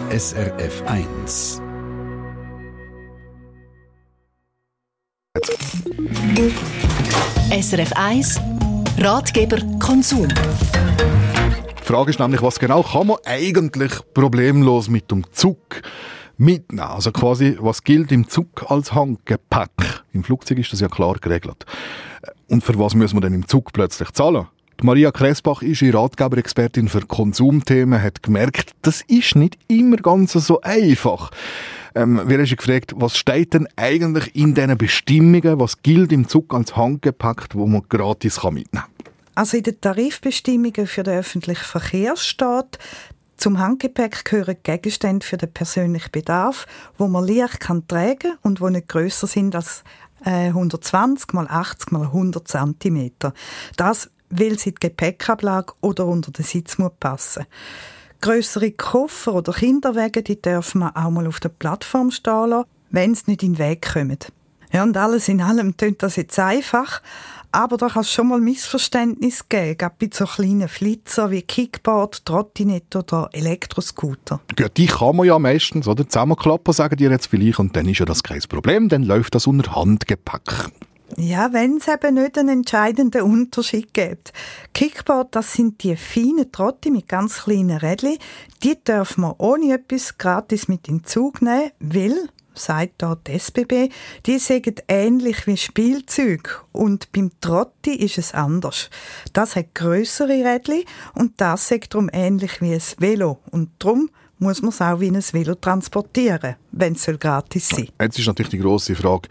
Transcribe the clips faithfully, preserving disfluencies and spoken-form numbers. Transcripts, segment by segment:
S R F eins. S R F eins Ratgeber Konsum. Die Frage ist nämlich, was genau kann man eigentlich problemlos mit dem Zug mitnehmen? Also quasi, was gilt im Zug als Handgepäck? Im Flugzeug ist das ja klar geregelt. Und für was muss man denn im Zug plötzlich zahlen? Die Maria Kressbach ist ihre Ratgeberexpertin für Konsumthemen, hat gemerkt, das ist nicht immer ganz so einfach. Ähm, wir haben gefragt, was steht denn eigentlich in diesen Bestimmungen, was gilt im Zug als Handgepäck, wo man gratis mitnehmen kann? Also in den Tarifbestimmungen für den öffentlichen Verkehr steht, zum Handgepäck gehören Gegenstände für den persönlichen Bedarf, wo man leicht kann tragen und die nicht grösser sind als äh, hundertzwanzig mal achtzig mal hundert Zentimeter. Das, weil sie die Gepäckablage oder unter den Sitz muss passen. Grössere Koffer oder Kinderwagen, die dürfen wir auch mal auf der Plattform stehen lassen, wenn sie nicht in den Weg kommen. Ja, und alles in allem klingt das jetzt einfach, aber da kann es schon mal Missverständnisse geben, gerade bei so kleinen Flitzer wie Kickboard, Trottinette oder Elektroscooter. Ja, die kann man ja meistens oder zusammenklappen, sagen die jetzt vielleicht, und dann ist ja das kein Problem, dann läuft das unter Handgepäck. Ja, wenn es eben nicht einen entscheidenden Unterschied gibt. Kickboard, das sind die feinen Trotti mit ganz kleinen Rädchen. Die dürfen wir ohne etwas gratis mit in den Zug nehmen, weil, sagt da die S B B, die sind ähnlich wie Spielzeug. Und beim Trotti ist es anders. Das hat grössere Rädchen und das ist darum ähnlich wie ein Velo. Und darum muss man es auch wie ein Velo transportieren, wenn es gratis sein soll. Jetzt ist natürlich die grosse Frage,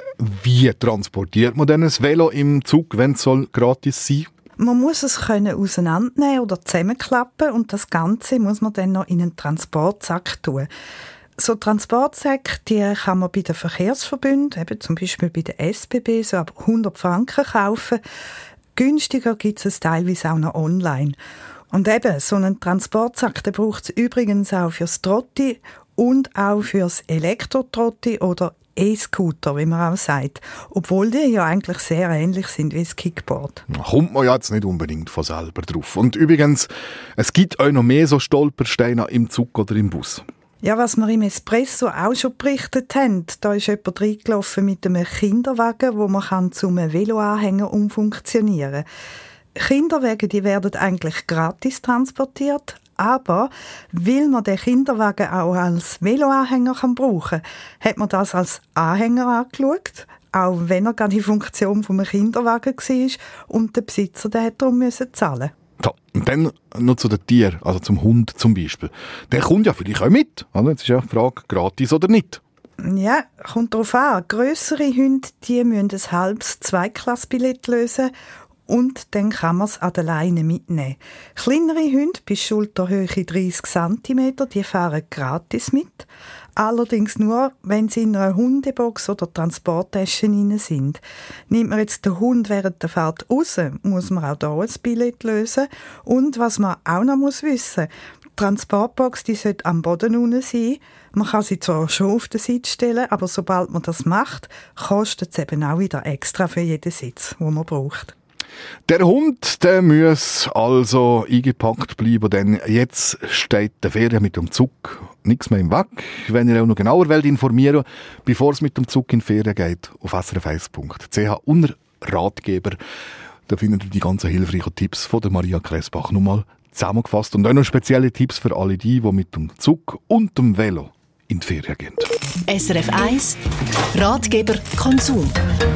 wie transportiert man denn ein Velo im Zug, wenn es gratis sein soll? Man muss es können auseinandernehmen oder zusammenklappen und das Ganze muss man dann noch in einen Transportsack tun. So Transportsäcke, die kann man bei den Verkehrsverbünden, eben zum Beispiel bei der S B B, so ab hundert Franken kaufen. Günstiger gibt es teilweise auch noch online. Und eben, so einen Transportsack, den braucht es übrigens auch fürs Trotti und auch fürs Elektro-Trotti oder E-Scooter, wie man auch sagt. Obwohl die ja eigentlich sehr ähnlich sind wie das Kickboard. Da kommt man ja jetzt nicht unbedingt von selber drauf. Und übrigens, es gibt auch noch mehr so Stolpersteine im Zug oder im Bus. Ja, was wir im Espresso auch schon berichtet haben, da ist jemand reingelaufen mit einem Kinderwagen, wo man kann zu einem Veloanhänger umfunktionieren kann. Kinderwagen, die werden eigentlich gratis transportiert, aber weil man den Kinderwagen auch als Veloanhänger brauchen kann, hat man das als Anhänger angeschaut, auch wenn er gar die Funktion eines Kinderwagen war und der Besitzer der hat darum müssen zahlen. So, und dann noch zu den Tieren, also zum Hund zum Beispiel. Der kommt ja vielleicht auch mit. Also jetzt ist ja die Frage, gratis oder nicht. Ja, kommt darauf an. Grössere Hunde, die müssen ein halbes Zweiklassbillett lösen und dann kann man es an der Leine mitnehmen. Kleinere Hunde bis Schulterhöhe dreißig Zentimeter, die fahren gratis mit. Allerdings nur, wenn sie in einer Hundebox oder Transporttasche drin sind. Nimmt man jetzt den Hund während der Fahrt raus, muss man auch hier ein Billett lösen. Und was man auch noch muss wissen, die Transportbox die sollte am Boden unten sein. Man kann sie zwar schon auf den Sitz stellen, aber sobald man das macht, kostet es eben auch wieder extra für jeden Sitz, den man braucht. Der Hund, der muss also eingepackt bleiben, denn jetzt steht der Ferien mit dem Zug nichts mehr im Weg. Wenn ihr auch noch genauer wollt informieren, bevor es mit dem Zug in die Ferien geht, auf s r f eins punkt c h unter Ratgeber, da findet ihr die ganzen hilfreichen Tipps von der Maria Kressbach nochmal zusammengefasst und auch noch spezielle Tipps für alle die, die mit dem Zug und dem Velo in die Ferien gehen. S R F eins Ratgeber Konsum.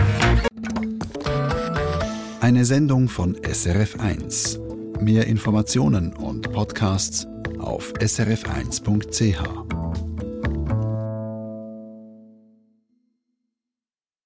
Eine Sendung von S R F eins. Mehr Informationen und Podcasts auf s r f eins punkt c h.